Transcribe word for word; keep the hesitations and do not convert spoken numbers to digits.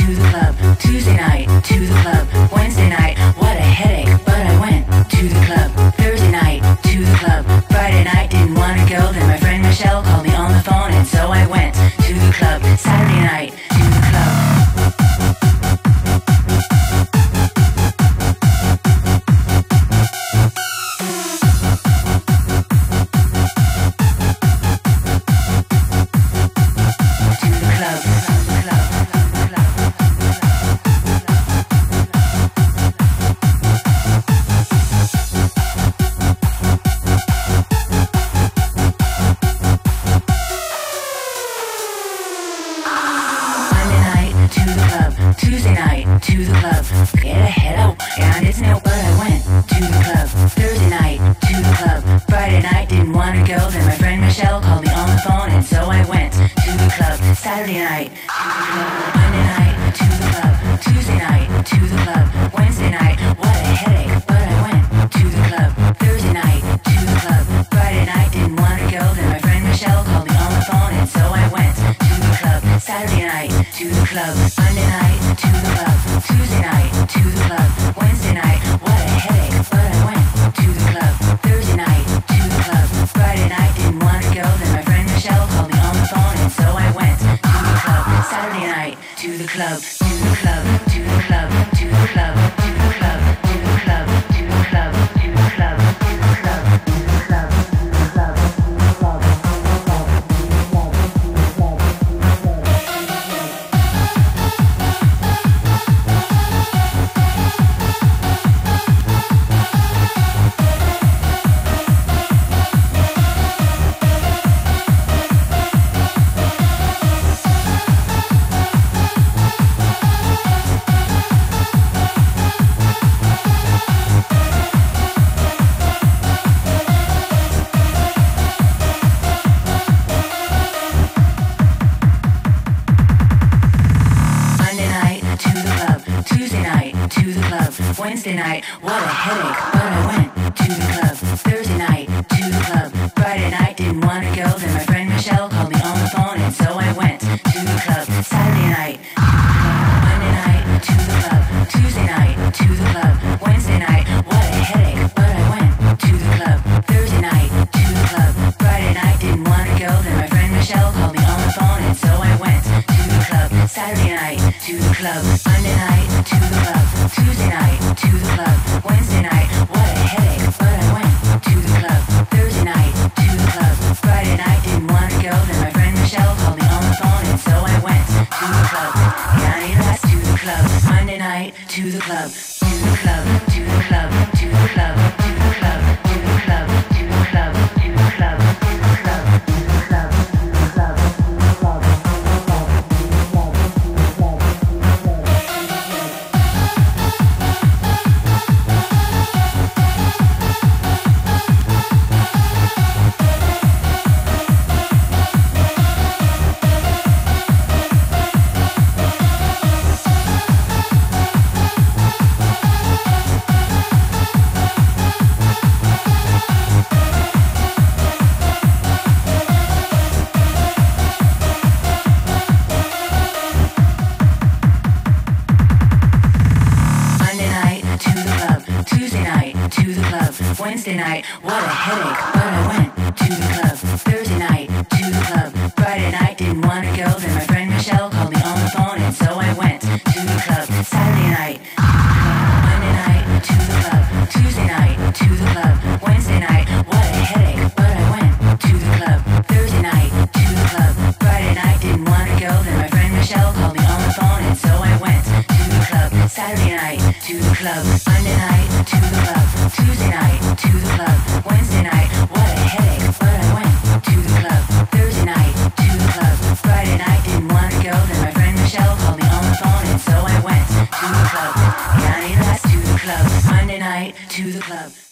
to the club. Tuesday night, to the club. Wednesday night, what a headache, but I went to the club. Thursday night, to the club. Friday night, didn't wanna go, then my friend Michelle called me on the phone, and so I went to the club. Saturday night, to the club. Tuesday night, to the club. Get a head out, and it's now, but I went to the club. Thursday night, to the club. Friday night, didn't wanna go, then my friend Michelle called me on the phone, and so I went to the club. Saturday night, to the club. Monday night, to the club. Tuesday night, to the club. Wednesday night, what a headache, but I went to the club. Thursday night, to the club. Friday night, didn't wanna go, then my friend Michelle called me on the phone, and so I went to the club. Saturday night, to the club. Monday night, to the club. Tuesday night, to the club. Wednesday night, what a headache, but I went to the club. Thursday night, to the club. Friday night, didn't wanna go, then my friend Michelle called me on the phone, and so I went to the club. Saturday night, to the club, to the club, to the club, to the club, to the club, to the club, to the club, to the club, to the club, to the club, to the club, to the club. Wednesday night, what a headache, but I went to the club. Thursday night, to the club. Friday night, didn't wanna go, then my friend Michelle called me on the phone, and so I went to the club. Saturday night, Monday night, to the club. Tuesday night, to the club. Wednesday night, what a headache, but I went to the club. Thursday night, to the club. Friday night, didn't wanna go, then my friend Michelle called me on the phone, and so I went to the club. Saturday night, to the club. Monday night, to the club. Tuesday night, to the club. Wednesday night, what a headache, but I went to the club. Thursday night, to the club. Friday night, didn't wanna go, then my friend Michelle called me on the phone, and so I went to the club. Yeah, I need that to the club. Monday night, to the club, to the club, to the club, to the club, to the club, to the club, to the club, to the club, to the club, to the club, to the club, to the club. Wednesday night, what a headache, but I went to the club. Thursday night, to the club. Friday night, didn't wanna go, then my friend Michelle called me on the phone, and so I went to the club. Saturday night, Monday night, to the club. Tuesday night, to the club. Wednesday night, what a headache, but I went to the club. Thursday night, to the club. Friday night, didn't wanna go, then my friend Michelle called me on the phone, and so I went to the club. Saturday night, to the club. Monday night, to the club. Tuesday night, to the club. Wednesday night, what a headache, but I went to the club. Thursday night, to the club. Friday night, didn't wanna go, then my friend Michelle called me on the phone, and so I went to the club. Yeah, I need that to the club. Monday night, to the club.